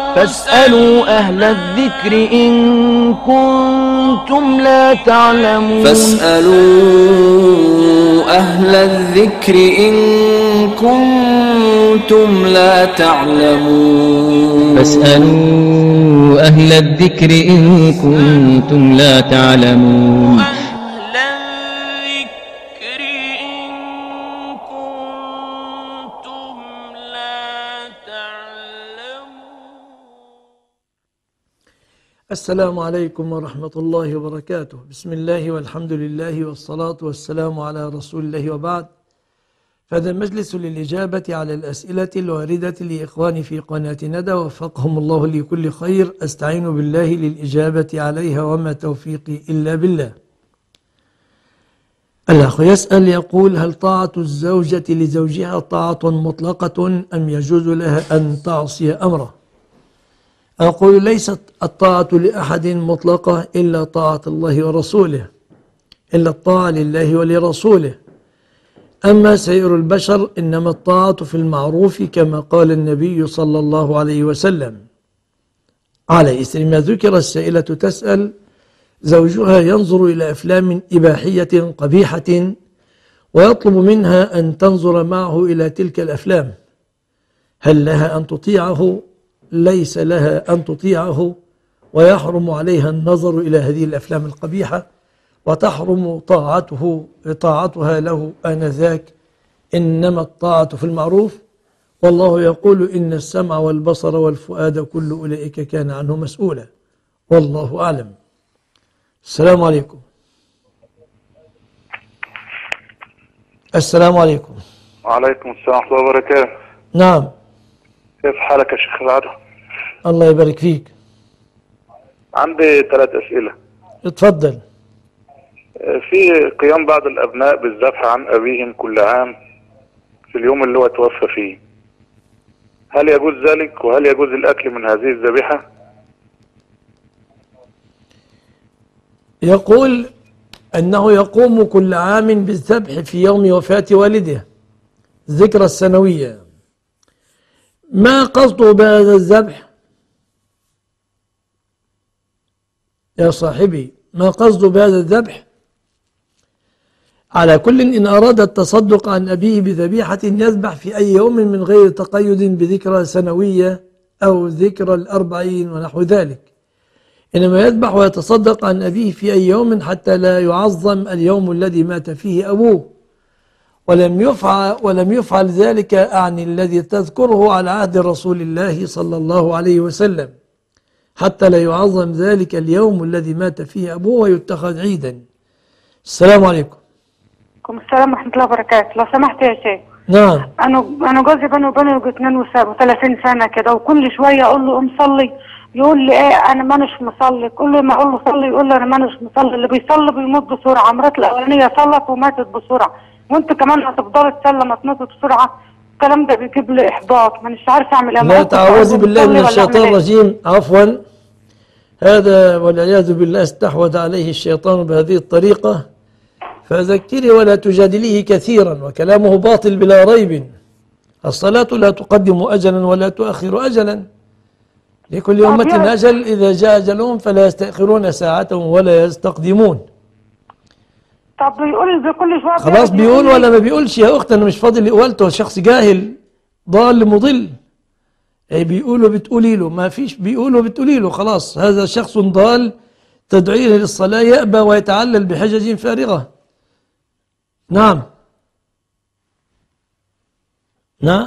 فاسألوا أهل الذكر إن كنتم لا تعلمون. فاسألوا أهل الذكر إن كنتم لا تعلمون. فاسألوا أهل الذكر إن كنتم لا تعلمون. السلام عليكم ورحمة الله وبركاته. بسم الله والحمد لله والصلاة والسلام على رسول الله، وبعد. فهذا المجلس للإجابة على الأسئلة الواردة لإخواني في قناة ندى، وفقهم الله لكل خير. أستعين بالله للإجابة عليها وما توفيقي إلا بالله. الأخ يسأل يقول: هل طاعة الزوجة لزوجها طاعة مطلقة أم يجوز لها أن تعصي أمره؟ أقول: ليست الطاعة لأحد مطلقة إلا طاعة الله ورسوله، إلا الطاعة لله ولرسوله. أما سائر البشر إنما الطاعة في المعروف كما قال النبي صلى الله عليه وسلم. على إثر ما ذكر، السائلة تسأل: زوجها ينظر إلى أفلام إباحية قبيحة ويطلب منها أن تنظر معه إلى تلك الأفلام، هل لها أن تطيعه؟ ليس لها أن تطيعه، ويحرم عليها النظر إلى هذه الأفلام القبيحة، وتحرم طاعتها له آنذاك. إنما الطاعة في المعروف، والله يقول: إن السمع والبصر والفؤاد كل أولئك كان عنه مسؤولا. والله أعلم. السلام عليكم. السلام عليكم. وعليكم السلام ورحمة الله وبركاته. نعم. كيف حالك يا شيخ العدو؟ الله يبارك فيك. عندي 3 أسئلة. اتفضل. في قيام بعض الأبناء بالذبح عن أبيهم كل عام في اليوم اللي هو توفى فيه، هل يجوز ذلك؟ وهل يجوز الأكل من هذه الذبيحة؟ يقول أنه يقوم كل عام بالذبح في يوم وفاة والده، الذكرى السنوية. ما قصده بهذا الذبح يا صاحبي؟ ما قصده بهذا الذبح؟ على كل، إن أراد التصدق عن أبيه بذبيحة يذبح في أي يوم من غير تقيد بذكرى سنوية أو ذكرى ال40 ونحو ذلك، إنما يذبح ويتصدق عن أبيه في أي يوم حتى لا يعظم اليوم الذي مات فيه أبوه. ولم يفعل ذلك أعني الذي تذكره على عهد رسول الله صلى الله عليه وسلم، حتى لا يعظم ذلك اليوم الذي مات فيه أبوه ويتخذ عيدا. السلام عليكم. عليكم السلام ورحمة الله وبركاته. لو سمحت يا شيخ. نعم. أنا جوزي بيني وبينه 32 سنة كده، وكل شوية أقول له قوم صلي، يقول لي إيه أنا مانيش مصلي. كل ما أقول له صلي يقول لي أنا مانيش مصلي. اللي بيصلي بيموت بسرعة. مرات الأولانية صلت وماتت بسرعة، وأنت كمان هتفضلي تصلي ما تموت بسرعة. الكلام ده بيجيب لي إحباط، مانيش عارفة أعمل إيه. لا تعوذي بالله من الشيطان الرجيم. عفوا، هذا والعياذ بالله استحوذ عليه الشيطان بهذه الطريقة، فذكري ولا تجادليه كثيرا، وكلامه باطل بلا ريب. الصلاة لا تقدم أجلا ولا تؤخر أجلا، لكل أمة أجل، إذا جاء أجلهم فلا يستأخرون ساعة ولا يستقدمون. طب بيقول كل شوية خلاص بيقول ولا ما بيقولش يا أخت؟ أنا مش فاضي لقولته، شخص جاهل ضال مضل. أي بيقول وبتقولي له، ما فيش بيقول وبتقولي له، خلاص هذا شخص ضال تدعيه للصلاة يأبى ويتعلل بحجج فارغة. نعم. نعم.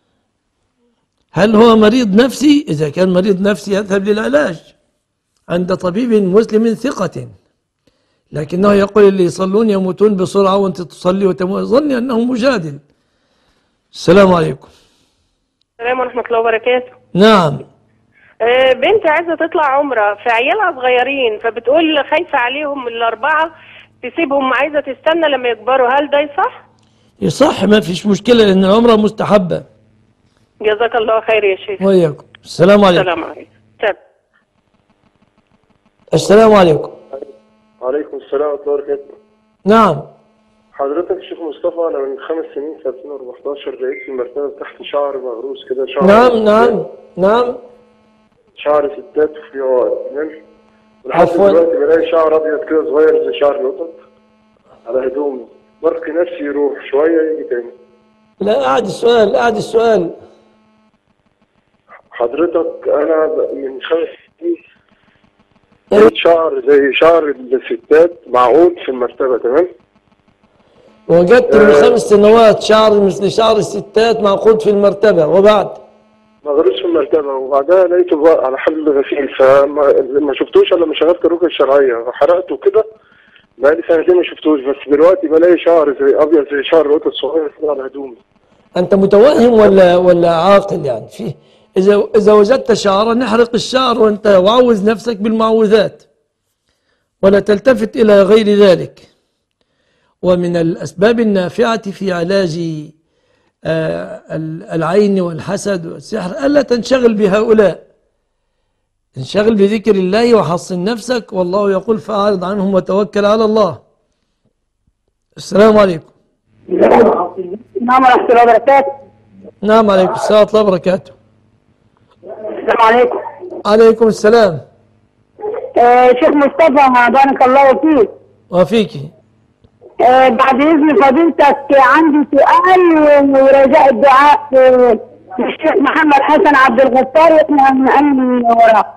هل هو مريض نفسي؟ إذا كان مريض نفسي يذهب للعلاج عند طبيب مسلم ثقة، لكنه يقول اللي يصلون يموتون بسرعة وأنت تصلي وتموت، ظني أنه مجادل. السلام عليكم. السلام ورحمة الله وبركاته. نعم. بنتي عايزة تطلع عمرة، فعيالها صغيرين، فبتقول خايفة عليهم ال4 تسيبهم، عايزة تستنى لما يكبروا، هل ده يصح؟ يصح، ما فيش مشكلة، لأن العمرة مستحبة. جزاك الله خير يا شيخ. وإياكم. السلام عليكم. السلام عليكم. السلام عليكم. وعليكم السلام ورحمة الله وبركاته. نعم. حضرتك الشيخ مصطفى، أنا من 5 سنين في 2014 لقيت في المرتبة تحت شعر مغروس كده، شعر. نعم نعم نعم. شعر ستات وفي عقد، تمام؟ ولحد عفواً. دلوقتي بلاقي شعر ابيض كده صغير زي شعر القطط على هدومي، برقي نفسي يروح شويه يجي تاني. لا، أعد السؤال. حضرتك انا من 5 سنين لقيت شعر زي شعر الستات معقود في المرتبه، تمام؟ وجدت من 5 سنوات شعر مثل شعر الستات معقود في المرتبة، وبعد؟ ما غريتش في المرتبة، وبعدها لقيته بقى على حل غسيل، فما شفتوش الا لما شغلت الرقية الشرعية حرقته كده. بقالي 2 سنين ما شفتوش، بس دلوقتي بلاقي شعر زي ابيض زي شعر القطط الصغير كده على هدومي. أنت متوهم ولا عاقل يعني؟ فيه إذا وجدت شعرا نحرق الشعر وأنت وعوز نفسك بالمعوذات ولا تلتفت إلى غير ذلك. ومن الأسباب النافعة في علاج العين والحسد والسحر ألا تنشغل بهؤلاء، انشغل بذكر الله وحصن نفسك، والله يقول فأعرض عنهم وتوكل على الله. السلام عليكم. نعم ورحمة الله وبركاته. نعم عليكم السلام ورحمة الله وبركاته. السلام عليكم. عليكم السلام. شيخ مصطفى بارك الله فيك. وفيك. بعد إذن فضيلتك عندي سؤال ورجاء الدعاء للشيخ محمد حسن عبد الغفار يطلع من أمن وراه.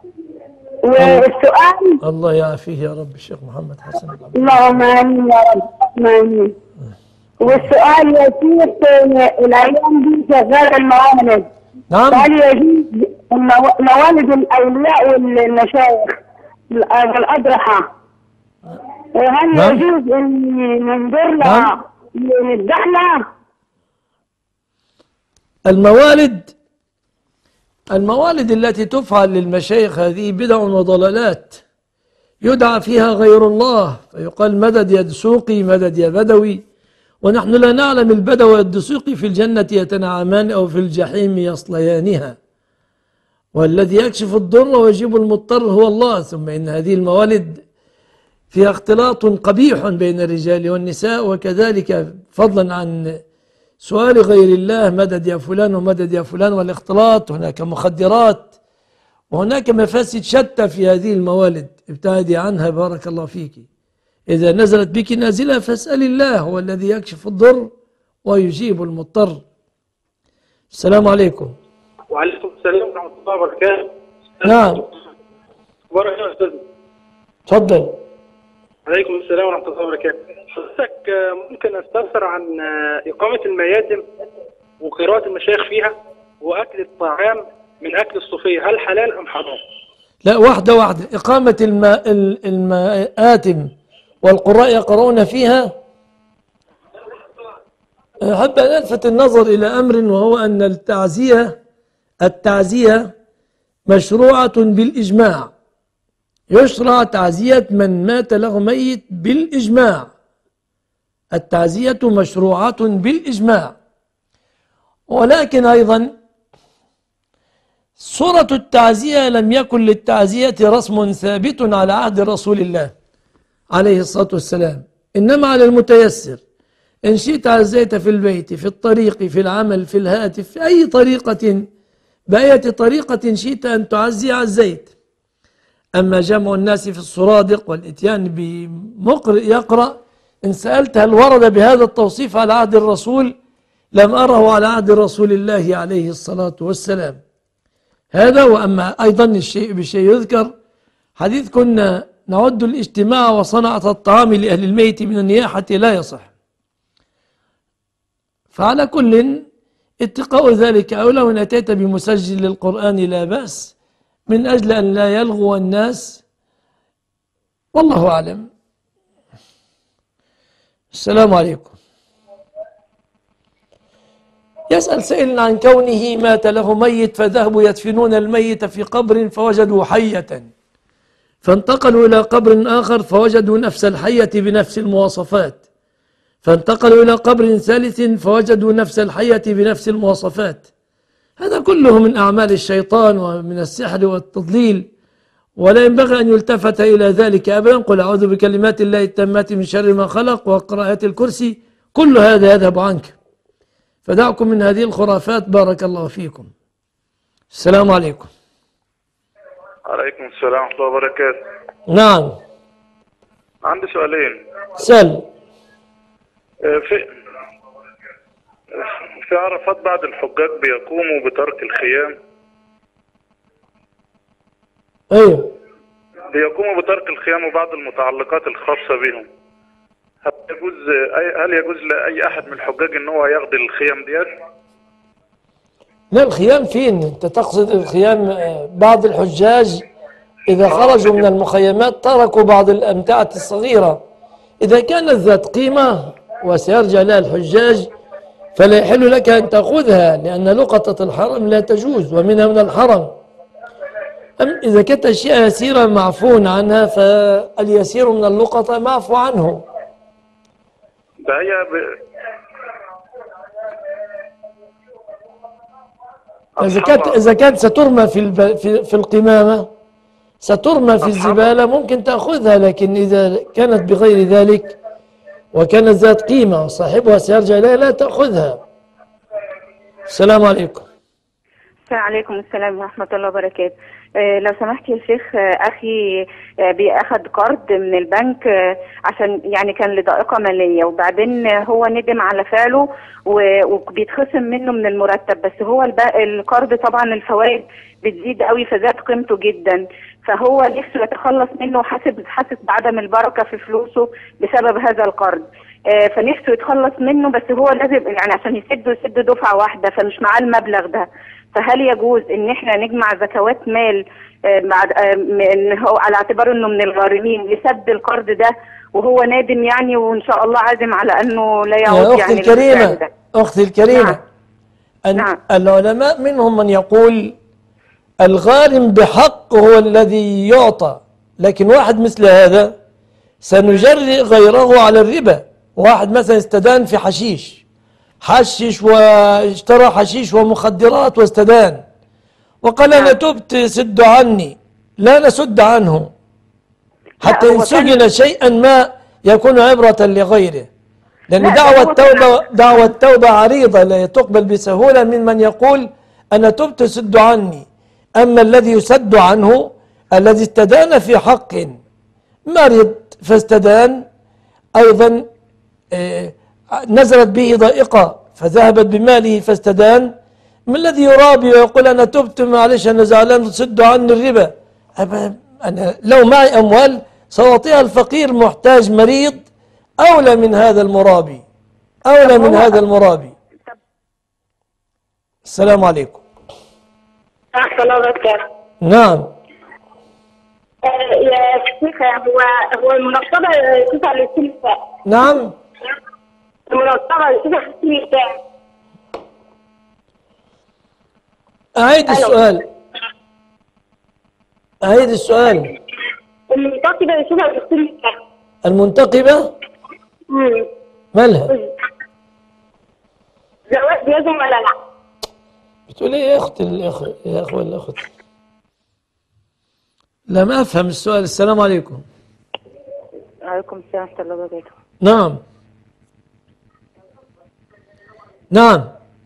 والسؤال الله يعافيه يا رب الشيخ محمد حسن. اللهم آمين يا رب. آمين. والسؤال يا شيخ الأيام دي شغال الموالد. نعم. هل يجوز موالد الأولياء والمشايخ الأضرحة، هل نعم. يجوز أن ننظر لها نذبح لها؟ الموالد التي تفعل للمشايخ هذه بدع وضلالات يدعى فيها غير الله، فيقال مدد يا دسوقي مدد يا بدوي، ونحن لا نعلم البدوي والدسوقي في الجنة يتنعمان أو في الجحيم يصليانها، والذي يكشف الضر ويجيب المضطر هو الله. ثم إن هذه الموالد فيها اختلاط قبيح بين الرجال والنساء، وكذلك فضلا عن سؤال غير الله مدد يا فلان ومدد يا فلان والاختلاط، هناك مخدرات وهناك مفاسد شتى في هذه الموالد، ابتعدي عنها بارك الله فيك. إذا نزلت بك نازلة فاسأل الله، هو الذي يكشف الضر ويجيب المضطر. السلام عليكم. وعليكم السلام ورحمة الله وبركاته. نعم. بارك يا أستاذ. تفضل. عليكم السلام ورحمة الله وبركاته. حضرتك ممكن أستفسر عن إقامة المياتم وقراءة المشايخ فيها وأكل الطعام من أكل الصوفية، هل حلال أم حرام؟ لا، واحدة. إقامة المآتم والقراء يقرؤون فيها، أحب أن ألفت النظر إلى أمر، وهو أن التعزية مشروعة بالإجماع، يشرع تعزية من مات له ميت بالإجماع، التعزية مشروعة بالإجماع. ولكن أيضا صورة التعزية لم يكن للتعزية رسم ثابت على عهد رسول الله عليه الصلاة والسلام، إنما على المتيسر. إن شئت عزيت في البيت، في الطريق، في العمل، في الهاتف، في أي طريقة، بأية طريقة شئت أن تعزي عزيت. أما جمع الناس في السرادق والإتيان بمقرئ يقرأ، إن سألت هل ورد بهذا التوصيف على عهد الرسول، لم أره على عهد رسول الله عليه الصلاة والسلام. هذا. وأما أيضا الشيء بشيء يذكر حديث كنا نعد الاجتماع وصنعة الطعام لأهل الميت من النياحة لا يصح. فعلى كل اتقاء ذلك أولى، وإن أتيت بمسجل للقرآن لا بأس، من أجل أن لا يلغو الناس، والله أعلم. السلام عليكم. يسأل سائل عن كونه مات له ميت فذهبوا يدفنون الميت في قبر فوجدوا حية، فانتقلوا إلى قبر آخر فوجدوا نفس الحية بنفس المواصفات، فانتقلوا إلى قبر ثالث فوجدوا نفس الحية بنفس المواصفات. هذا كله من أعمال الشيطان ومن السحر والتضليل، ولا ينبغي أن يلتفت إلى ذلك أبدا. قل أعوذ بكلمات الله التامات من شر ما خلق، وقراءة الكرسي، كل هذا يذهب عنك، فدعكم من هذه الخرافات بارك الله فيكم. السلام عليكم. عليكم السلام ورحمة الله وبركاته. نعم. عندي سؤالين. سل. في عرفات بعض الحجاج بيقوموا بترك الخيام. ايوه. بيقوموا بترك الخيام وبعض المتعلقات الخاصة بهم. هل يجوز لأي أحد من الحجاج إن هو ياخد الخيام ديت؟ لا، الخيام فين؟ أنت تقصد الخيام؟ بعض الحجاج إذا خرجوا من المخيمات تركوا بعض الأمتعة الصغيرة، إذا كانت ذات قيمة وسيرجع لها الحجاج فلا يحل لك أن تأخذها، لأن لقطة الحرم لا تجوز ومنها من الحرم. إذا كانت أشياء يسيرة معفو عنها فاليسير من اللقطة معفو عنه. ده هي إذا كانت سترمى في القمامة، سترمى في الزبالة، ممكن تأخذها، لكن إذا كانت بغير ذلك وكانت ذات قيمة صاحبها سيرجع إليها لا تأخذها. السلام عليكم. وعليكم السلام ورحمة الله وبركاته. لو سمحت يا شيخ، أخي بياخد قرض من البنك عشان يعني كان لضائقة مالية، وبعدين هو ندم على فعله وبيتخصم منه من المرتب، بس هو القرض طبعا الفوائد بتزيد قوي فزاد قيمته جدا، فهو نفسه يتخلص منه حاسس بعدم البركة في فلوسه بسبب هذا القرض، فنفسه يتخلص منه، بس هو لازم يعني عشان يسد دفعة واحدة فمش معاه المبلغ ده. فهل يجوز ان احنا نجمع زكوات مال على اعتبار انه من الغارمين لسد القرض ده وهو نادم يعني، وان شاء الله عازم على انه لا يعود يعني الكريمة أختي الكريمة. نعم. العلماء منهم من يقول الغارم بحق هو الذي يعطى، لكن واحد مثل هذا سنجري غيره على الربا. واحد مثلا استدان في حشش واشترى حشيش ومخدرات واستدان وقال أنا تبت سد عني، لا نسد عنه حتى إن سجن شيئا ما يكون عبرة لغيره، لأن دعوة التوبة عريضة لا تقبل بسهولة من يقول أنا تبت سد عني. أما الذي يسد عنه الذي استدان في حق، مرض فاستدان، أيضا نزلت به ضائقة فذهبت بماله فاستدان، من الذي يرابي ويقول أنا تبت معلش أنا زعلان سد عني الربا. أنا لو معي أموال سأعطيها الفقير محتاج مريض أولى من هذا المرابي، أولى من هذا المرابي. السلام عليكم. نعم. يا شيخ، هو المنصبة تسعى للسلفة. نعم. المنصبة تسعى للسلفة. أعيد السؤال. أعيد السؤال. المنتقبة تسعى للسلفة. المنتقبة؟ مالها؟ زواج لازم ولا لا؟ بتقول ايه يا اختي يا اخوة الاخت؟ لا ما افهم السؤال. السلام عليكم. وعليكم السلام ورحمة الله وبركاته. نعم. نعم.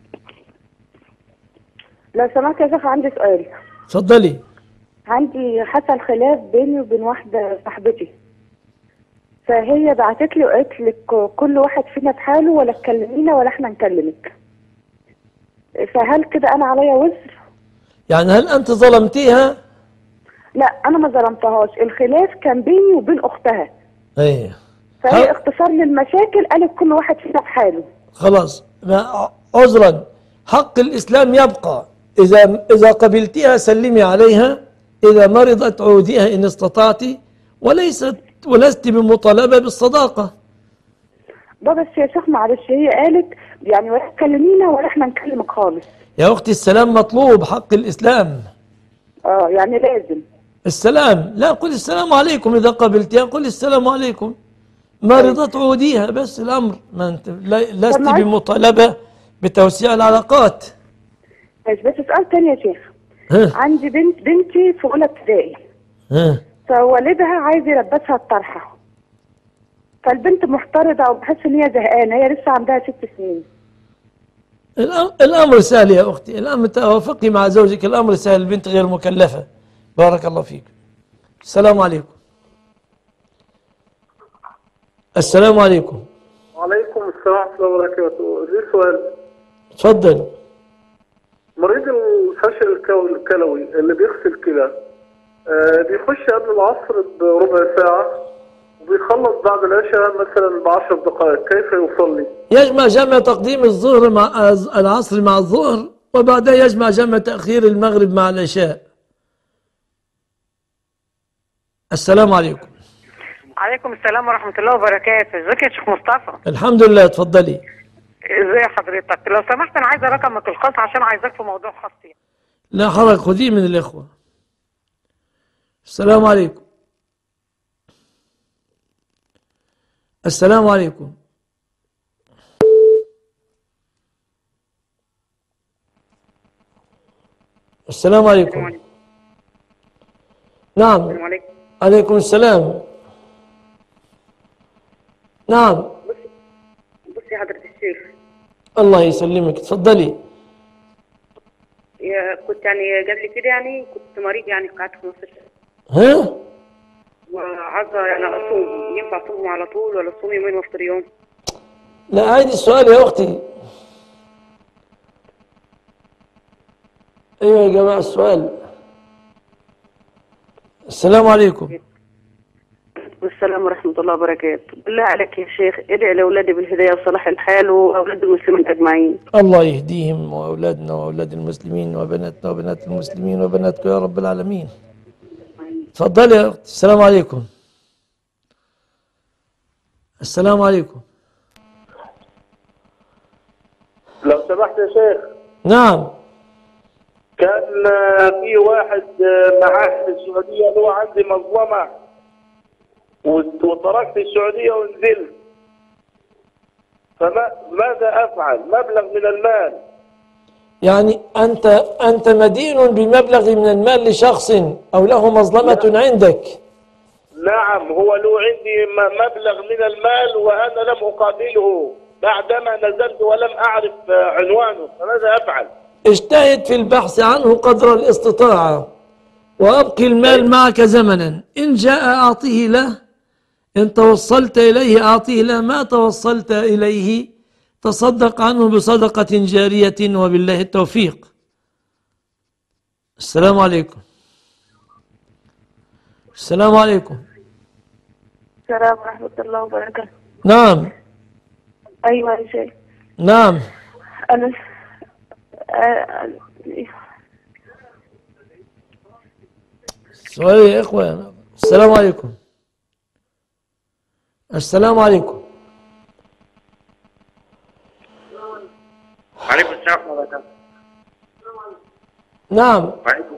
لو سمحت يا شيخ عندي سؤال. اتفضلي. عندي حصل خلاف بيني وبين واحدة صاحبتي، فهي بعتت لي وقالت لك كل واحد فينا في حاله، ولا تكلمينا ولا احنا نكلمك. فهل كده انا عليا وزر؟ يعني هل انت ظلمتيها؟ لا انا ما ظلمتهاش، الخلاف كان بيني وبين اختها. ايه. فهي اختصار للمشاكل قالت كل واحد فينا في حاله. خلاص عذرا، حق الاسلام يبقى. اذا قبلتيها سلمي عليها، اذا مرضت عوديها ان استطعت، ولست بمطالبة بالصداقة. ده بس يا شيخ معلش، هي قالت يعني ولا تكلمينا ولا احنا نكلمك خالص. يا اختي السلام مطلوب، حق الاسلام. يعني لازم السلام. لا قل السلام عليكم، اذا قبلتيها قل السلام عليكم. مرضت عوديها، بس الامر ما انت لست بمطالبة بتوسيع العلاقات. ماشي. بس سؤال تاني يا شيخ. عندي بنتي في اولى ابتدائي، فوالدها عايز يلبسها الطرحة، فالبنت محترضة وبحس ان هي زهقانة، هي لسه عندها 6 سنين. الامر سهل يا اختي، الامر توافقي مع زوجك، الامر سهل، البنت غير مكلفة بارك الله فيك. السلام عليكم. السلام عليكم. وعليكم السلام ورحمة الله وبركاته. لي سؤال. اتفضل. مريض الفشل الكلوي اللي بيغسل كلى بيخش قبل العصر بربع ساعة وبيخلص بعد العشاء مثلا ب10 دقائق، كيف يصلي؟ يجمع جمع تقديم الظهر مع العصر مع الظهر، وبعدها يجمع جمع تأخير المغرب مع العشاء. السلام عليكم. عليكم السلام ورحمة الله وبركاته. ازيك يا شيخ مصطفى؟ الحمد لله، اتفضلي. ازي حضرتك؟ لو سمحت انا عايزه رقمك الخاص عشان عايزاك في موضوع خاص يعني. لا حرج، خذيه من الإخوة. السلام عليكم. السلام عليكم. السلام عليكم. نعم. السلام عليكم. عليكم السلام. نعم. بصي حضرة الشيخ. الله يسلمك، تفضلي. كنت يعني قبل كده يعني كنت مريض يعني قعدت في مستشفى. ها؟ وعايزه يعني اصوم، ينفع اصوم على طول ولا اصوم يومين وافطر يوم؟ لا عادي السؤال يا أختي. أيوة يا جماعة السؤال. السلام عليكم. والسلام ورحمة الله وبركاته. بالله عليك يا شيخ ادعي لأولادي بالهداية وصلاح الحال وأولاد المسلمين أجمعين. الله يهديهم وأولادنا وأولاد المسلمين وبناتنا وبنات المسلمين وبناتكم يا رب العالمين. تفضلي يا أختي. السلام عليكم. السلام عليكم. لو سمحت يا شيخ. نعم. كان في واحد معاه في السعودية اللي هو عندي مظلمة وتركت السعودية ونزلت، فماذا أفعل؟ مبلغ من المال. يعني أنت مدين بمبلغ من المال لشخص أو له مظلمة عندك؟ نعم، هو له عندي مبلغ من المال وأنا لم أقابله بعدما نزلت ولم أعرف عنوانه، فماذا أفعل؟ اجتهد في البحث عنه قدر الاستطاعة وأبقي المال معك زمنا، إن جاء أعطيه له، إن توصلت إليه أعطيه له، ما توصلت إليه تصدق عنه بصدقة جارية وبالله التوفيق. السلام عليكم. السلام عليكم. السلام ورحمة الله وبركاته. نعم. أيوة يا شيخ. نعم. أنا سؤال يا إخوة. السلام عليكم. السلام عليكم. وعليكم السلام ورحمة الله وبركاته. نعم. وعليكم.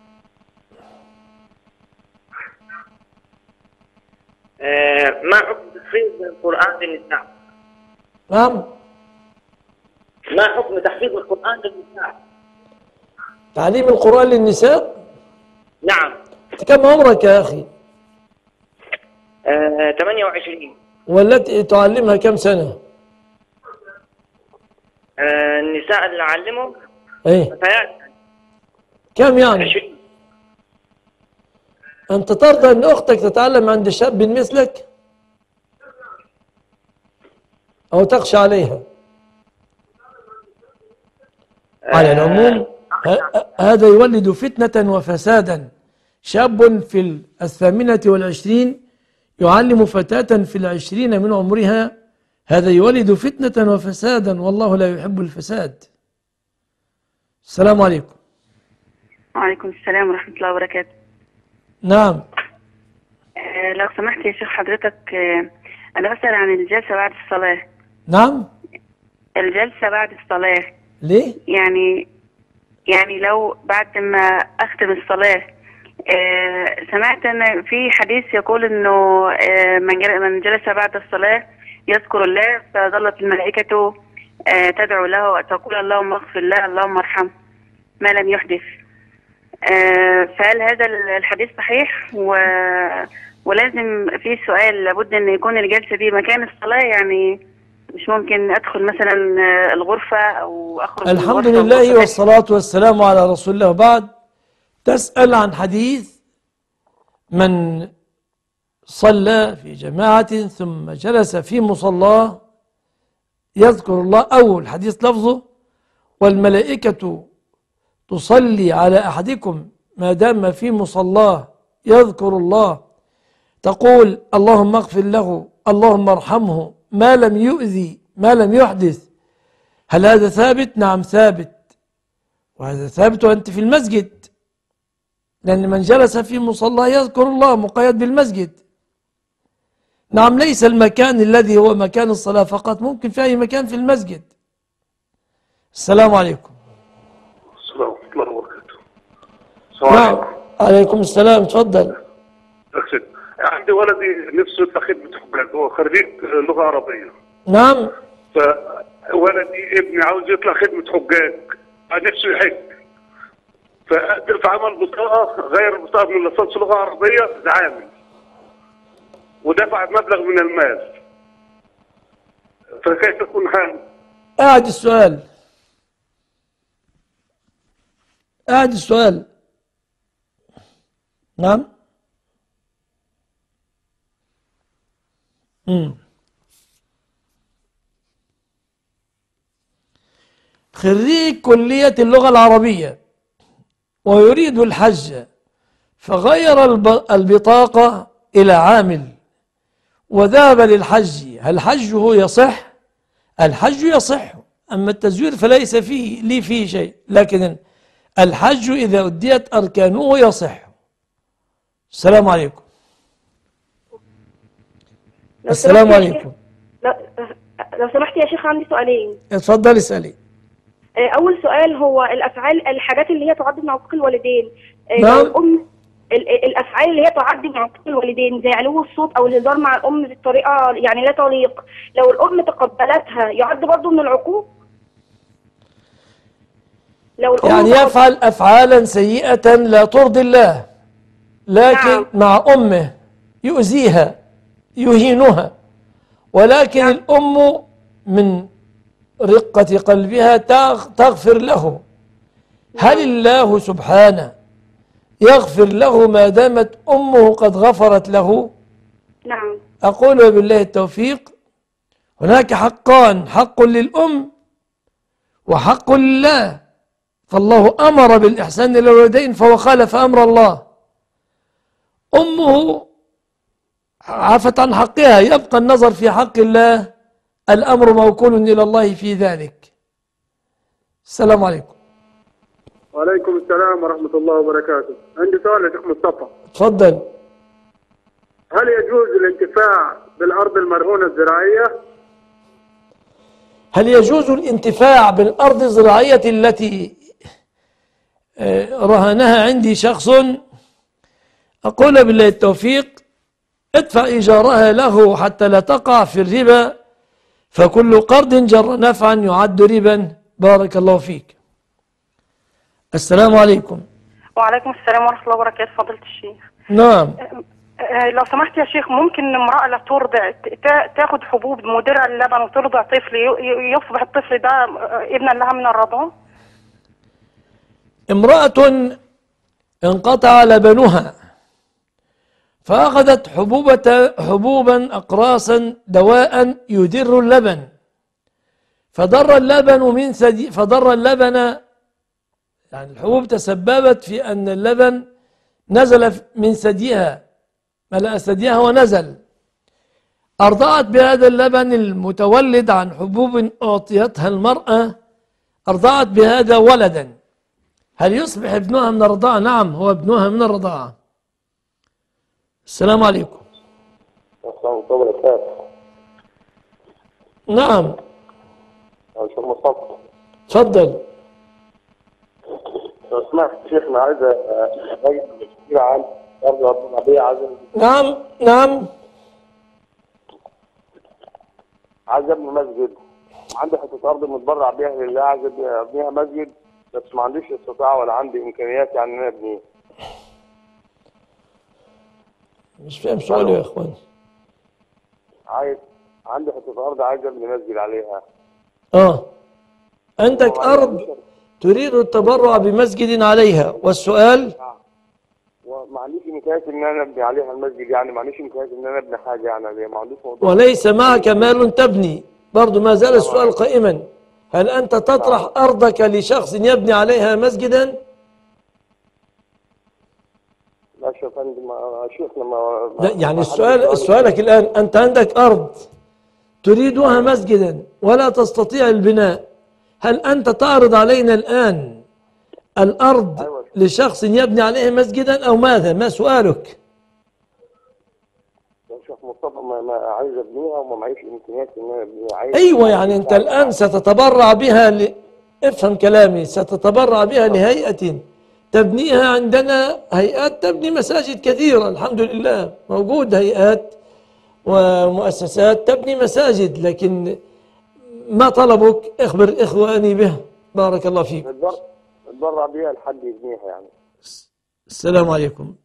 ما حكم تحفيظ القرآن للنساء؟ نعم. ما حكم تحفيظ القرآن للنساء؟ تعليم القرآن للنساء؟ نعم. كم عمرك يا أخي؟ 28. والتي تعلمها كم سنة؟ النساء اللي أعلمهم ايه فتيات. كم يعني؟ 20. أنت ترضى أن أختك تتعلم عند شاب مثلك؟ أو تخشى عليها؟ على العموم هذا يولد فتنة وفسادا. شاب في 28 يعلم فتاة في 20 من عمرها، هذا يولد فتنة وفسادا، والله لا يحب الفساد. السلام عليكم. وعليكم السلام ورحمة الله وبركاته. نعم. لو سمحت يا شيخ حضرتك، أنا بسأل عن الجلسة بعد الصلاة. نعم. الجلسة بعد الصلاة ليه؟ يعني لو بعد ما أختم الصلاة سمعت أن في حديث يقول إنه من جلس بعد الصلاة يذكر الله فظلت الملائكة تدعو له وتقول اللهم اغفر له اللهم ارحمه ما لم يحدث. فهل هذا الحديث صحيح؟ ولازم في سؤال، لابد أن يكون الجلسة دي مكان الصلاة، يعني مش ممكن أدخل مثلا الغرفة أو أخرج الحمد من الغرفة لله والصلاة والسلام على رسول الله. بعد تسأل عن حديث من صلى في جماعة ثم جلس في مصلاه يذكر الله، أول الحديث لفظه: والملائكة تصلي على أحدكم ما دام في مصلاه يذكر الله، تقول اللهم اغفر له، اللهم ارحمه، ما لم يؤذي، ما لم يحدث. هل هذا ثابت؟ نعم ثابت، وهذا ثابت وأنت في المسجد، لأن من جلس في مصلاه يذكر الله مقيد بالمسجد. نعم، ليس المكان الذي هو مكان الصلاة فقط، ممكن في أي مكان في المسجد. السلام عليكم. السلام ورحمة الله وبركاته. نعم، عليكم السلام، تفضل. عندي ولدي نفسه يطلع خدمة حجاج، هو خريج لغة عربية. نعم. فولدي ابني عاوز يطلع خدمة حجاج، نفسه يحج. فعمل بطاقة، غير البطاقة من لصنص لغة عربية لعامل، ودفع مبلغ من المال. فكيف تكون حاله؟ أعد السؤال. أعد السؤال. نعم. خريج كلية اللغة العربية ويريد الحج، فغير البطاقة إلى عامل وذهب للحج، هل حجه يصح؟ الحج يصح، أما التزوير فليس فيه شيء، لكن الحج إذا أديت أركانه يصح. السلام عليكم. السلام عليكم. لو سمحت يا شيخ عندي سؤالين. اتفضل اسألي. أول سؤال هو الأفعال، الحاجات اللي هي تعد من عقوق الوالدين. نعم. الأفعال اللي هي تعد من عقوق الوالدين زي علو الصوت أو الهزار مع الأم بطريقة يعني لا تليق، لو الأم تقبلتها يعد برضه من العقوق؟ لو الأم يعني يفعل أفعالا سيئة لا ترضي الله، لكن نعم. مع أمه يؤذيها يهينها، ولكن نعم. الأم من رقة قلبها تغفر له. هل الله سبحانه يغفر له ما دامت أمه قد غفرت له؟ نعم. أقول وبالله التوفيق، هناك حقان: حق للأم وحق لله، فالله أمر بالإحسان إلى الوالدين فهو خالف أمر الله. أمه عفت عن حقها، يبقى النظر في حق الله، الأمر موكول إلى الله في ذلك. السلام عليكم. وعليكم السلام ورحمة الله وبركاته. عندي سؤال يا شيخ مصطفى. تفضل. هل يجوز الانتفاع بالأرض المرهونة الزراعية؟ هل يجوز الانتفاع بالأرض الزراعية التي رهنها عندي شخص؟ أقول بالله التوفيق، ادفع إيجارها له حتى لا تقع في الربا، فكل قرض جر نفعا يعد ربا. بارك الله فيك. السلام عليكم. وعليكم السلام ورحمة الله وبركاته. فضيلة الشيخ. نعم. لو سمحت يا شيخ، ممكن امرأة لا ترضع تاخد حبوب مدرة اللبن وترضع طفل، يصبح الطفل ده ابنا لها من الرضاعة؟ امرأة انقطع لبنها فأخذت حبوبا أقراصا دواء يدر اللبن، فضر اللبن يعني الحبوب تسببت في أن اللبن نزل من ثديها، ملأ ثديها ونزل. أرضعت بهذا اللبن المتولد عن حبوب أعطيتها المرأة، أرضعت بهذا ولدا، هل يصبح ابنها من الرضاعة؟ نعم، هو ابنها من الرضاعة. السلام عليكم. السلام عليكم ورحمة الله وبركاته. نعم. شيخ مصطفى. تفضل. لو سمحت شيخنا، عايز راجل كتير عن أرض العربية، نعم نعم. عايز ابني مسجد، عندي حتة أرض متبرع بيها لله، عايز ابنيها مسجد، بس ما عنديش استطاعة ولا عندي إمكانيات يعني إن أنا أبنيه. مش فاهم سؤاله يا إخوان. عندي حتة أرض عايز ابني مسجد عليها. عندك أرض تريد التبرع بمسجد عليها، والسؤال؟ وما عنديش امكانيات ان انا ابني عليها المسجد، يعني ما عنديش امكانيات ان انا ابني حاجه، يعني ما عنديش موضوع. وليس معك مال تبني، برضو ما زال السؤال قائما. هل أنت تطرح أرضك لشخص يبني عليها مسجدا؟ لا يا فندم، شيخنا لا، يعني سؤالك الآن أنت عندك أرض تريدها مسجدا ولا تستطيع البناء، هل أنت تعرض علينا الآن الأرض لشخص يبني عليه مسجدا أو ماذا؟ ما سؤالك؟ يا شيخ مصطفى ما عايز ابنيها وما معيش امكانيات ان انا ابنيها. أيوة، يعني أنت الآن ستتبرع بها افهم كلامي، ستتبرع بها لهيئة تبنيها. عندنا هيئات تبني مساجد كثيرة الحمد لله، موجود هيئات ومؤسسات تبني مساجد، لكن ما طلبك؟ اخبر إخواني به. بارك الله فيك. اتبرع بها لحد يبنيها يعني. السلام عليكم.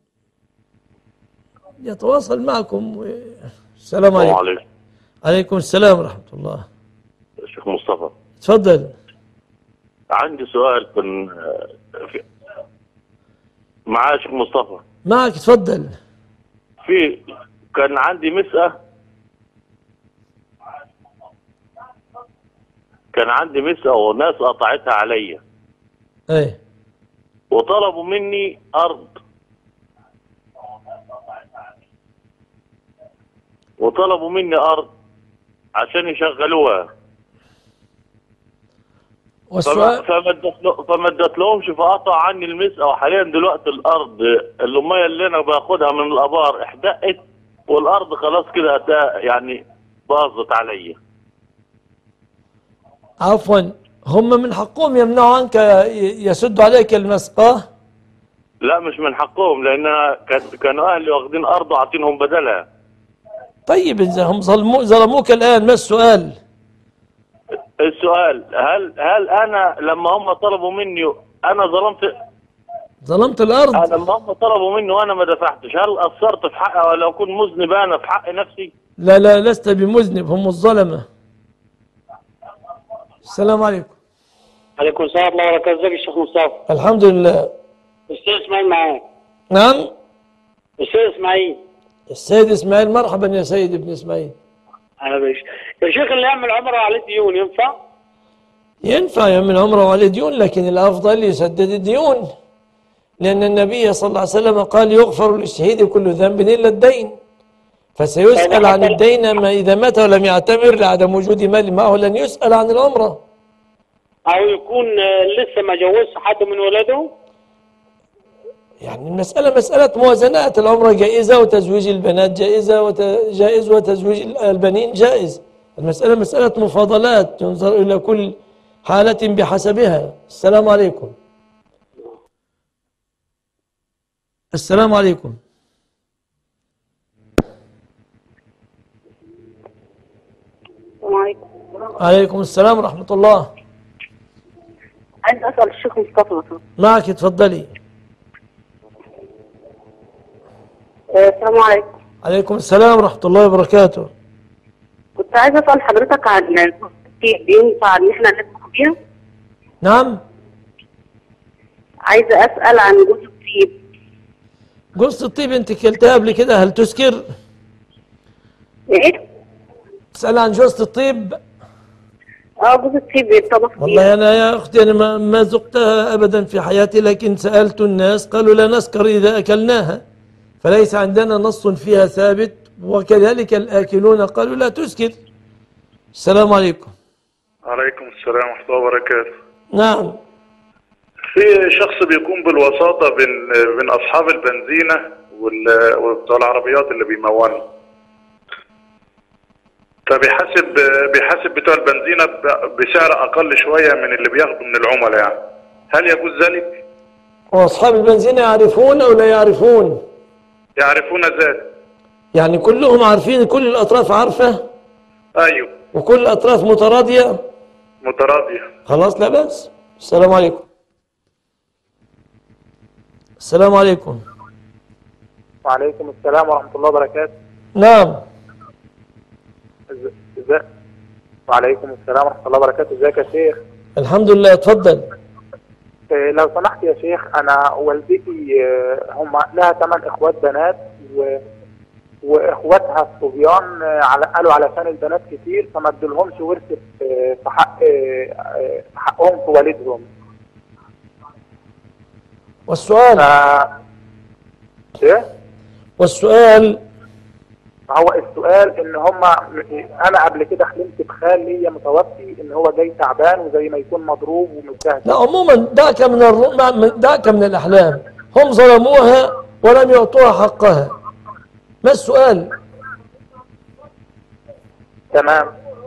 يتواصل معكم. السلام عليكم. عليكم السلام ورحمة الله. الشيخ مصطفى تفضل. عندي سؤال معايا شيخ مصطفى؟ معك، تفضل. كان عندي مسأة وناس قطعتها عليا. ايه. وطلبوا مني أرض، عشان يشغلوها. فما ادت لهمش، فقطعوا عني المسأة. وحاليا دلوقتي الأرض المية اللي أنا باخدها من الآبار احدقت، والأرض خلاص كده يعني باظت عليا. عفوا، هم من حقهم يمنعوا عنك، يسدوا عليك المسقاه؟ لا، مش من حقهم، لأن كانوا أهلي واخدين أرض وعاطينهم بدلها. طيب إذا هم ظلموك الآن، ما السؤال؟ السؤال هل أنا لما هم طلبوا مني أنا ظلمت الأرض؟ لما هم طلبوا مني وأنا ما دفعتش، هل قصرت في حقي ولا أكون مذنب أنا في حق نفسي؟ لا، لست بمذنب، هم الظلمة. السلام عليكم. عليكم السلام ورحمة الله وبركاته. ازيك يا شيخ مصطفى؟ الحمد لله. أستاذ إسماعيل معاك. نعم. أستاذ إسماعيل. السيد إسماعيل، مرحبا يا سيد ابن إسماعيل. أهلا بيك. يا شيخ، اللي يعمل عمره وعليه ديون ينفع؟ ينفع يعمل عمره وعليه ديون، لكن الأفضل يسدد الديون، لأن النبي صلى الله عليه وسلم قال يغفر للشهيد كل ذنب إلا الدين، فسيسأل عن الدين. أما إذا مات ولم يعتمر لعدم وجود مال معه لن يسأل عن العمرة. أو يكون لسه ما جوزش حد من ولاده؟ يعني المسألة مسألة موازنات. العمرة جائزة وتزويج البنات جائز وتزويج البنين جائز. المسألة مسألة مفاضلات، ينظر إلى كل حالة بحسبها. السلام عليكم. السلام عليكم. عليكم السلام ورحمة الله. عايز أسأل الشيخ مصطفى. معك، تفضلي. السلام عليكم. عليكم السلام ورحمة الله وبركاته. كنت عايز أسأل حضرتك عن ينفع إن إحنا نسمح بيها؟ نعم. عايزة أسأل عن جوز الطيب. جوز الطيب أنت كلتها قبل كده، هل تسكر؟ إيه؟ تسأل عن جوز الطيب؟ جوز الطيب بيطبخ فيها. والله أنا يا أختي أنا ما ذقتها أبدا في حياتي، لكن سألت الناس قالوا لا نسكر إذا أكلناها، فليس عندنا نص فيها ثابت، وكذلك الآكلون قالوا لا تسكر. السلام عليكم. عليكم السلام ورحمة الله وبركاته. نعم. في شخص بيقوم بالوساطة بين أصحاب البنزينة وبتوع العربيات اللي بيمونوا، فبيحاسب بتوع البنزينة بسعر أقل شوية من اللي بياخده من العملاء يعني. هل يجوز ذلك؟ وأصحاب البنزينة يعرفون أو لا يعرفون؟ يعرفون ذلك. يعني كلهم عارفين، كل الأطراف عارفة؟ أيوه. وكل الأطراف متراضية؟ متراضية. خلاص لا بأس. السلام عليكم. السلام عليكم. وعليكم السلام ورحمة الله وبركاته. نعم. ازيك؟ وعليكم السلام ورحمة الله وبركاته. ازيك يا شيخ؟ الحمد لله، اتفضل. لو سمحت يا شيخ، انا والدتي هم لها 8 اخوات بنات واخواتها الصبيان قالوا علشان البنات كتير فما ادولهمش ورث في حقهم في والدهم. والسؤال ايه؟ والسؤال هو السؤال ان هم، انا قبل كده حلمت بخال ليا متوفي ان هو جاي تعبان وزي ما يكون مضروب ومتهدد. لا، عموما دعك من الأحلام. هم ظلموها ولم يعطوها حقها. ما السؤال؟ تمام.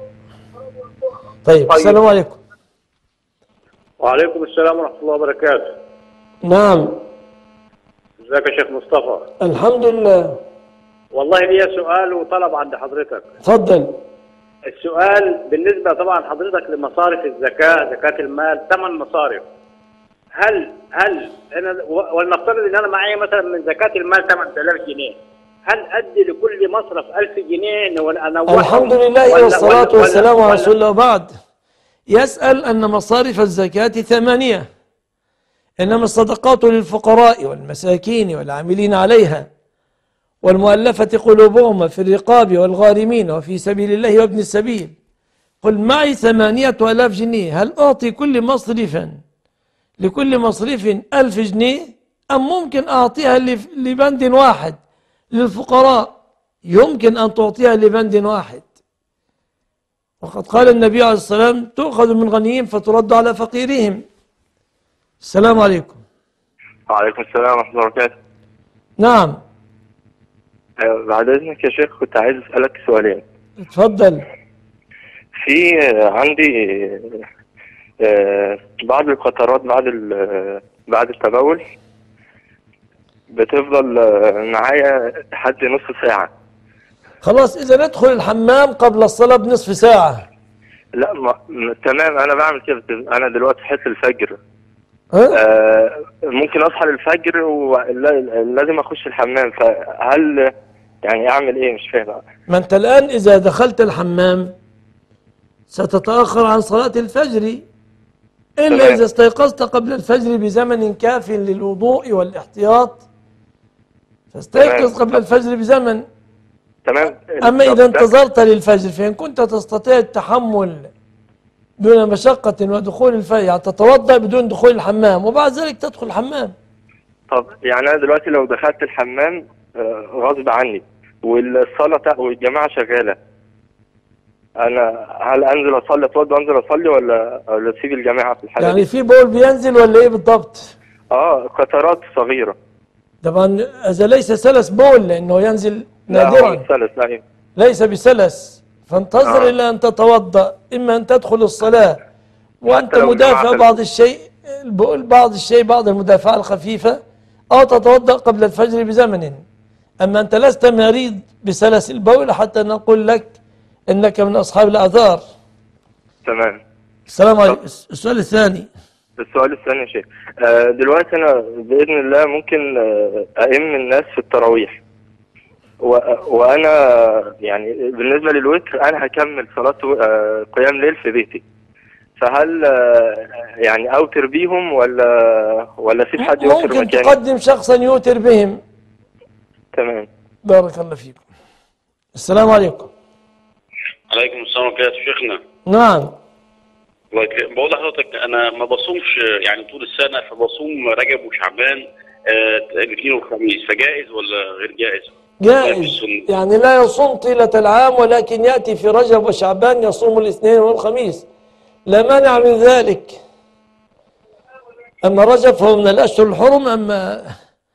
طيب. السلام عليكم. وعليكم السلام ورحمة الله وبركاته. نعم. ازيك يا شيخ مصطفى؟ الحمد لله. والله ليا سؤال وطلب عند حضرتك. اتفضل. السؤال بالنسبة طبعا حضرتك لمصارف الزكاة، زكاة المال 8 مصارف. هل انا ولنفترض ان انا معايا مثلا من زكاة المال 8000 جنيه، هل ادي لكل مصرف 1000 جنيه انوعهم؟ الحمد لله والصلاة والسلام على رسول الله. بعد يسأل أن مصارف الزكاة 8، إنما الصدقات للفقراء والمساكين والعاملين عليها والمؤلفة قلوبهم في الرقاب والغارمين وفي سبيل الله وابن السبيل. قل معي 8000 جنيه، هل أعطي لكل مصرف 1000 جنيه أم ممكن أعطيها لبند واحد للفقراء؟ يمكن أن تعطيها لبند واحد، وقد قال النبي عليه الصلاة والسلام تؤخذ من غنيهم فترد على فقيرهم. السلام عليكم. وعليكم السلام ورحمة الله وبركاته. نعم. بعد إذنك يا شيخ كنت عايز أسألك سؤالين. اتفضل. في عندي بعض القطرات بعد التبول بتفضل معايا لحد نص ساعة. خلاص، إذا ندخل الحمام قبل الصلاة بنصف ساعة. لا تمام، أنا بعمل كده. أنا دلوقتي صحيت الفجر. ممكن أصحى للفجر ولازم أخش الحمام، فهل يعني أعمل إيه؟ مش فاهم. ما أنت الآن إذا دخلت الحمام ستتأخر عن صلاة الفجر، إلا إذا استيقظت قبل الفجر بزمن كاف للوضوء والاحتياط، فاستيقظ قبل الفجر بزمن. تمام. أما إذا انتظرت للفجر فإن كنت تستطيع التحمل دون مشقة ودخول الفجر، يعني تتوضأ بدون دخول الحمام وبعد ذلك تدخل الحمام. طب يعني أنا دلوقتي لو دخلت الحمام غصب عني والصلاة والجماعة شغالة، أنا هل أنزل أصلي أتوضأ وأنزل أصلي ولا أسيب الجماعة في الحالة؟ يعني في بول بينزل ولا إيه بالضبط؟ قطرات صغيرة. طبعا إذا ليس سلس بول لأنه ينزل نادرا. لا، سلس. لا، ليس بسلس، فانتظر إلى أن تتوضأ. إما أن تدخل الصلاة وأنت مدافع بعض المدافعة الخفيفة، أو تتوضأ قبل الفجر بزمن. أما أنت لست مريض بسلس البول حتى نقول لك إنك من أصحاب الآثار. تمام. السلام عليكم. السؤال الثاني يا شيخ، دلوقتي أنا بإذن الله ممكن أئم الناس في التراويح، وأنا يعني بالنسبة للوتر أنا هكمل صلاة قيام ليل في بيتي، فهل يعني أوتر بيهم ولا أسيب حد يوتر مكاني؟ ممكن تقدم شخصا يوتر بهم. تمام. بارك الله فيكم. السلام عليكم. عليكم السلام ورحمة الله شيخنا. نعم. بقول لحضرتك أنا ما بصومش يعني طول السنة، فبصوم رجب وشعبان الاثنين والخميس، فجائز ولا غير جائز؟ جائز، يعني لا يصوم طيلة العام، ولكن يأتي في رجب وشعبان يصوم الاثنين والخميس، لا مانع من ذلك. أما رجب فهو من الأشهر الحرم، أما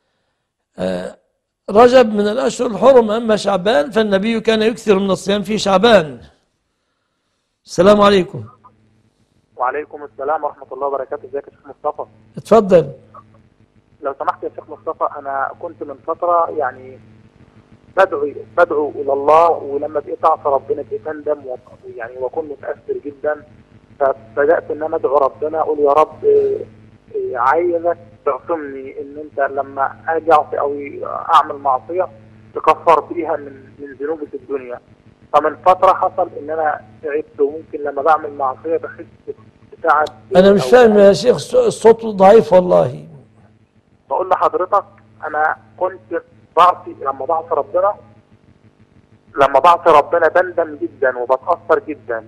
رجب من الأشهر الحرم، أما شعبان فالنبي كان يكثر من الصيام في شعبان. السلام عليكم. وعليكم السلام ورحمة الله وبركاته. ازيك يا شيخ مصطفى؟ اتفضل. لو سمحت يا شيخ مصطفى، أنا كنت من فترة يعني بدعو إلى الله، ولما بقيت أعصى ربنا بقيت أندم يعني وأكون متأثر جدا، فبدأت إن أنا أدعو ربنا أقول يا رب عايزك تعصمني إن أنت لما أجي أعصي أو أعمل معصية تكفر بيها من ذنوبي في الدنيا. فمن فترة حصل إن أنا تعبت، وممكن لما بعمل معصية بحس بتاعت أنا مش فاهم يا شيخ، الصوت ضعيف والله. بقول لحضرتك أنا كنت بعصي لما بعصي ربنا بندم جدا وبتأثر جدا.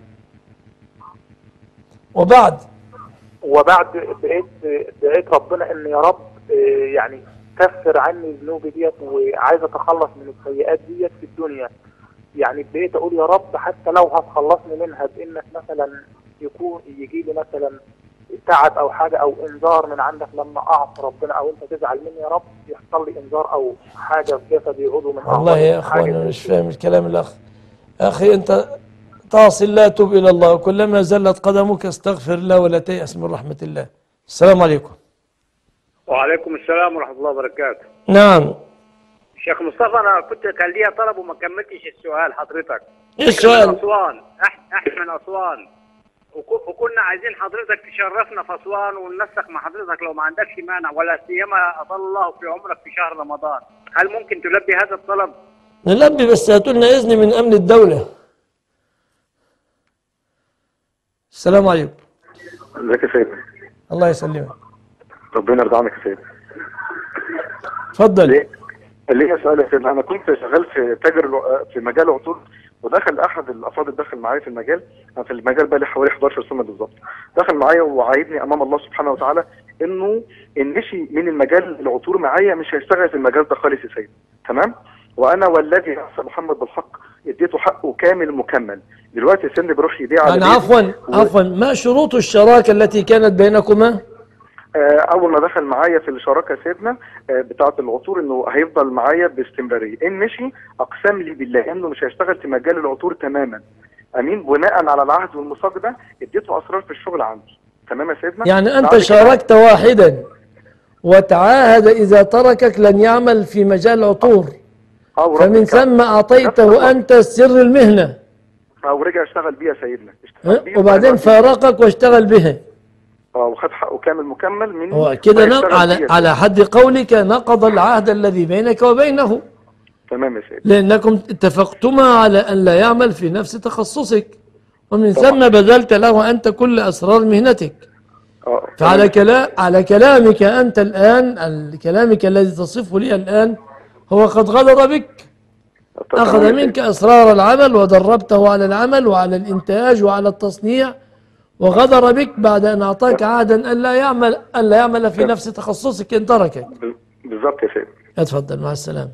وبعد دعيت ربنا إن يا رب يعني كفر عني ذنوبي ديت، وعايز أتخلص من السيئات ديت في الدنيا. يعني بقيت أقول يا رب حتى لو هتخلصني منها بإنك مثلا يجي لي مثلا تعب أو حاجة أو إنذار من عندك لما أعصي ربنا، أو أنت تزعل مني يا رب يحصل لي إنذار أو حاجة في جسدي عضو من والله يا أخوان أنا مش فاهم الكلام الأخ. أخي أنت تعصي الله، توب إلى الله، وكلما زلت قدمك استغفر الله ولا تيأس من رحمة الله. السلام عليكم. وعليكم السلام ورحمة الله وبركاته. نعم شيخ مصطفى، أنا كان ليا طلب وما كملتش السؤال حضرتك. إيه السؤال؟ من أسوان، إحنا من أسوان، وكنا عايزين حضرتك تشرفنا في أسوان وننسق مع حضرتك لو ما عندكش مانع، ولا سيما أطال الله في عمرك في شهر رمضان. هل ممكن تلبي هذا الطلب؟ نلبي، بس هاتوا لنا إذن من أمن الدولة. السلام عليكم. ازيك يا سيدي؟ الله يسلمك. ربنا يرضى عنك يا سيدي. اتفضل. ليه سؤال يا سيدي؟ انا كنت شغال في في مجال العطور، ودخل احد الافاضل دخل معايا في المجال. انا في المجال بقى لي حوالي 11 سنه بالظبط. دخل معايا وعايدني امام الله سبحانه وتعالى انه ان مشي من المجال العطور معايا مش هيشتغل في المجال ده خالص يا سيدي. تمام؟ وانا والذي بعث محمد بالحق اديته حقه كامل مكمل. دلوقتي سن بروح يبيع على عفوا ما شروط الشراكه التي كانت بينكما؟ اول ما دخل معايا في الشراكه سيدنا بتاعه العطور انه هيفضل معايا باستمراريه. ان مشي اقسم لي بالله انه مش هيشتغل في مجال العطور تماما. امين. بناء على العهد والميثاق ده اديته اسرار في الشغل عندي. تمام يا سيدنا؟ يعني انت شاركت واحدا وتعاهد اذا تركك لن يعمل في مجال العطور، فمن ثم اعطيته انت سر المهنه ورجع اشتغل بيها سيدنا. وبعدين فارقك واشتغل بها وخد حقه كامل مكمل مني. هو كده على حد قولك نقض العهد الذي بينك وبينه. تمام يا سيدي. لأنكم اتفقتما على أن لا يعمل في نفس تخصصك، ومن ثم بذلت له أنت كل أسرار مهنتك. على كلامك أنت الآن، كلامك الذي تصفه لي الآن هو قد غدر بك. أخذ منك أسرار العمل ودربته على العمل وعلى الإنتاج وعلى التصنيع، وغدر بك بعد أن أعطاك عهدا أن لا يعمل في نفس تخصصك إن تركك. بالضبط يا سيدي. اتفضل، مع السلامة.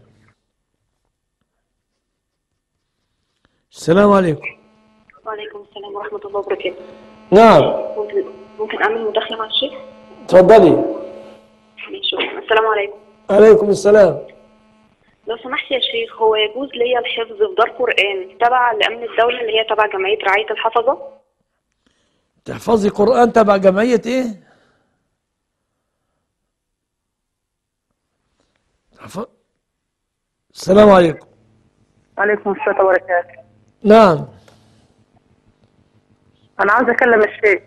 السلام عليكم. وعليكم السلام ورحمة الله وبركاته. نعم. ممكن أعمل مداخلة مع الشيخ؟ اتفضلي. السلام عليكم. عليكم السلام. لو سمحت يا شيخ، هو يجوز ليا الحفظ في دار قرآن تبع لأمن الدولة اللي هي تبع جمعية رعاية الحفظة؟ تحفظي قرآن تبع جمعية ايه؟ السلام عليكم. وعليكم السلام وبركاته. نعم. أنا عاوز أكلم الشيخ.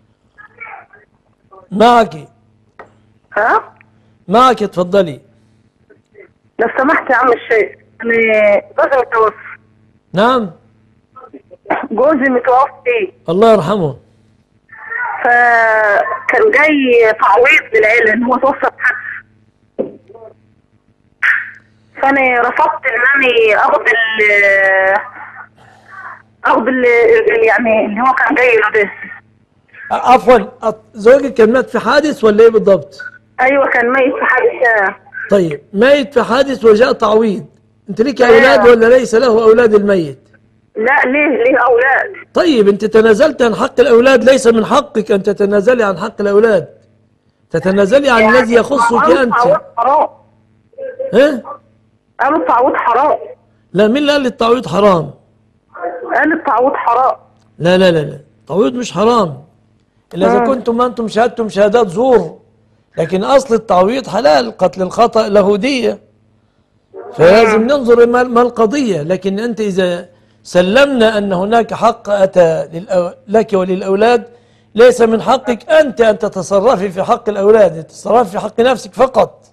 معك. ها؟ معك، اتفضلي. لو سمحت يا عم الشيخ، أنا جوزي متوفي. نعم. جوزي متوفي. الله يرحمه. فكان جاي تعويض للعيلة إن هو توفى بحادث. فأنا رفضت إن أنا آخد يعني اللي هو كان جاي له ده. عفوا، زوجك كان مات في حادث ولا إيه بالضبط؟ أيوه كان ميت في حادث. طيب، ميت في حادث وجاء تعويض، أنت ليك أولاد ولا ليس له أولاد الميت؟ لا، ليه أولاد. طيب أنت تنازلت عن حق الأولاد، ليس من حقك أن تتنازلي عن حق الأولاد، تتنازلي عن يعني الذي يخصك أنت. حرام. إيه؟ قالوا التعويض حرام. لا، مين اللي قال التعويض حرام؟ قال التعويض حرام. لا لا لا لا، التعويض مش حرام إلا إذا كنتم أنتم شهدتم شهادات زور، لكن أصل التعويض حلال، قتل الخطأ له دية، فلازم ننظر ما القضية. لكن أنت إذا سلمنا أن هناك حق أتى لك وللأولاد، ليس من حقك أنت أن تتصرفي في حق الأولاد، تتصرفي في حق نفسك فقط.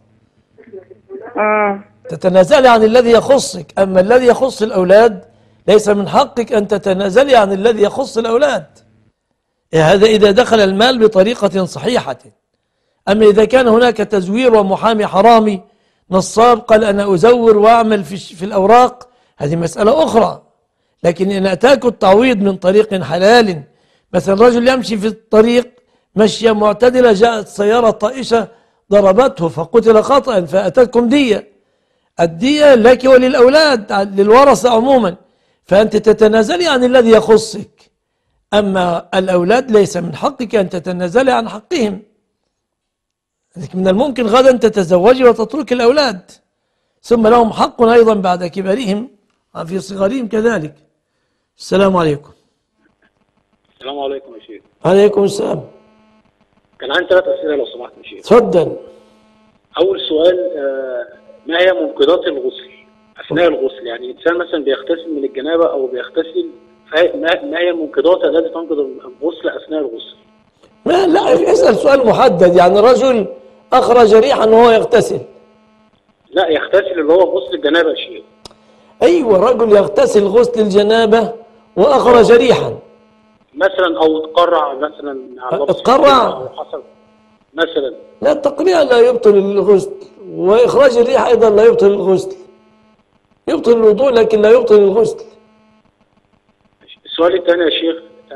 تتنازلي عن الذي يخصك، أما الذي يخص الأولاد ليس من حقك أن تتنازلي عن الذي يخص الأولاد. هذا إذا دخل المال بطريقة صحيحة. أما إذا كان هناك تزوير ومحامي حرامي نصاب قال أنا أزور وأعمل في الأوراق، هذه مسألة أخرى. لكن إن أتاك التعويض من طريق حلال، مثلا رجل يمشي في الطريق مشية معتدلة، جاءت سيارة طائشة ضربته فقتل خطأ، فأتاكم دية، الدية لك وللأولاد للورثة عموما، فأنت تتنازلي عن الذي يخصك. أما الأولاد ليس من حقك أن تتنازلي عن حقهم، لكن من الممكن غدا تتزوجي وتترك الأولاد، ثم لهم حق أيضا بعد كبرهم في صغرهم كذلك. السلام عليكم. السلام عليكم يا شيخ. عليكم السلام. كان عندي 3 أسئلة لو سمحت يا شيخ. تفضل. أول سؤال، ما هي منقذات الغسل أثناء الغسل؟ يعني إنسان مثلا بيغتسل من الجنابة أو بيغتسل، ما هي المنقذات التي تنقذ الغسل أثناء الغسل؟ لا اسأل سؤال محدد. يعني رجل أخرج ريحا وهو يغتسل. لا، يغتسل اللي هو غسل الجنابة يا شيخ. أيوة، رجل يغتسل غسل الجنابة وأخرج ريحا مثلا، أو اتقرع مثلا، اتقرع حصل مثلا. لا، التقريع لا يبطل الغسل، وإخراج الريح أيضا لا يبطل الغسل، يبطل الوضوء لكن لا يبطل الغسل. السؤال الثاني يا شيخ،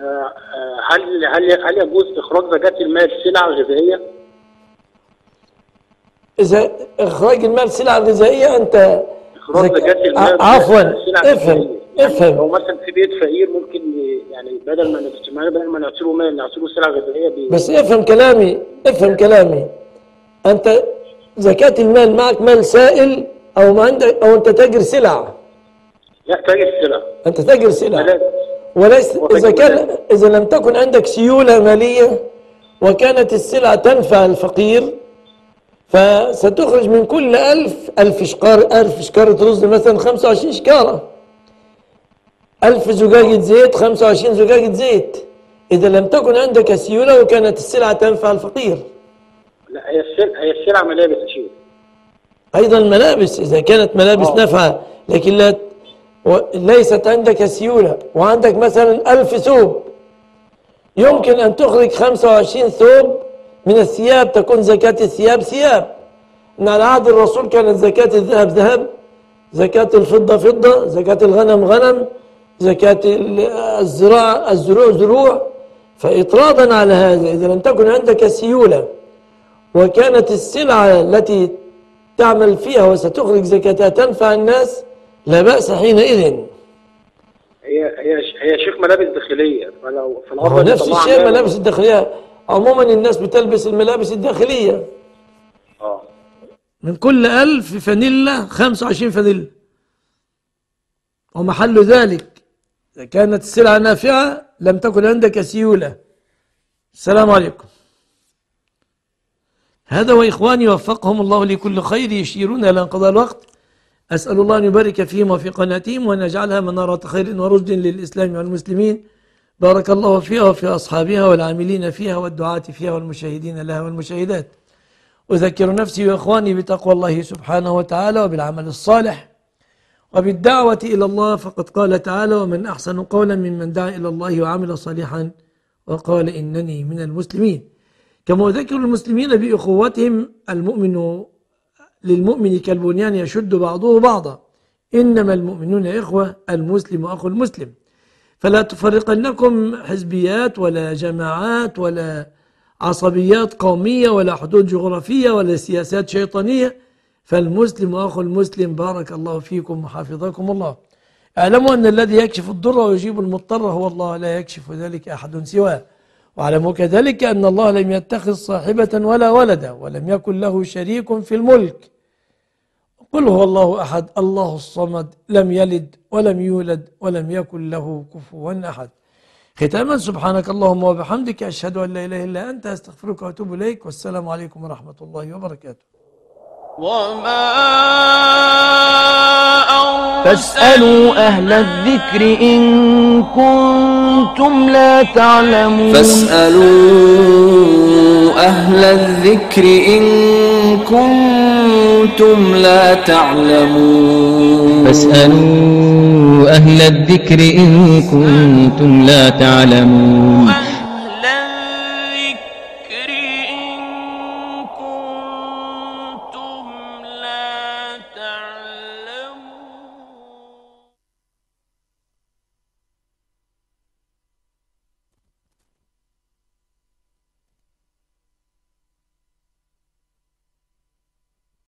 هل يجوز إخراج زكاة المال سلعة غذائية؟ إذا إخراج المال سلعة غذائية أنت إخراج زكاة المال عفوا افهم. لو مثلا في بيت فقير ممكن يعني بدل ما نعطيله مال نعطيله سلعة غذائية بس افهم كلامي. أنت زكاة المال معك مال سائل أو ما عندك، أو أنت تاجر سلع؟ لا، تاجر سلع. أنت تاجر سلع، وليس إذا لم تكن عندك سيولة مالية وكانت السلع تنفع الفقير، فستخرج من كل 1000 شكارة رز مثلا 25 شكارة، 1000 زجاجة زيت 25 زجاجة زيت، إذا لم تكن عندك سيولة وكانت السلعة تنفع الفقير. لا، هي السلعة ملابس يا شيخ. أيضا ملابس، إذا كانت ملابس نافعة لكن ليست عندك سيولة، وعندك مثلا 1000 ثوب، يمكن أن تخرج 25 ثوب من الثياب تكون زكاة الثياب ثياب. إن على عهد الرسول كانت زكاة الذهب ذهب، زكاة الفضة فضة، زكاة الغنم غنم، زكاة الزروع زروع. فإطرادا على هذا، إذا لم تكن عندك سيولة وكانت السلعة التي تعمل فيها وستخرج زكاتها تنفع الناس، لا بأس حينئذ. هي شيخ ملابس داخلية، هو نفس الشيء ملابس الداخلية. عموما الناس بتلبس الملابس الداخلية. من كل 1000 فانيلا 25 فانيلا، ومحل ذلك إذا كانت السلعة نافعة لم تكن عندك سيولة. السلام عليكم. هذا وإخواني وفقهم الله لكل خير يشيرون إلى انقضاء الوقت. أسأل الله أن يبارك فيهم وفي قناتهم وأن يجعلها منارة خير ورشد للإسلام والمسلمين. بارك الله فيها وفي أصحابها والعاملين فيها والدعاة فيها والمشاهدين لها والمشاهدات. أذكر نفسي وإخواني بتقوى الله سبحانه وتعالى وبالعمل الصالح وبالدعوة إلى الله، فقد قال تعالى: ومن أحسن قولا ممن دعا إلى الله وعمل صالحا وقال إنني من المسلمين. كما أذكر المسلمين بأخوتهم، المؤمن للمؤمن كالبنيان يشد بعضه بعضا، إنما المؤمنون إخوة، المسلم أخو المسلم. فلا تفرقنكم حزبيات ولا جماعات ولا عصبيات قومية ولا حدود جغرافية ولا سياسات شيطانية، فالمسلم أخو المسلم. بارك الله فيكم وحافظكم الله. اعلموا أن الذي يكشف الضر ويجيب المضطر هو الله، لا يكشف ذلك أحد سواه. واعلموا كذلك أن الله لم يتخذ صاحبة ولا ولدا ولم يكن له شريك في الملك. قل هو الله أحد الله الصمد لم يلد ولم يولد ولم يكن له كفوا أحد. ختاما، سبحانك اللهم وبحمدك، أشهد أن لا إله إلا أنت، أستغفرك وأتوب إليك، والسلام عليكم ورحمة الله وبركاته. فاسألوا أهل الذكر إن كنتم لا تعلمون. فاسألوا أهل الذكر إن كنتم لا تعلمون. فاسألوا أهل الذكر إن كنتم لا تعلمون.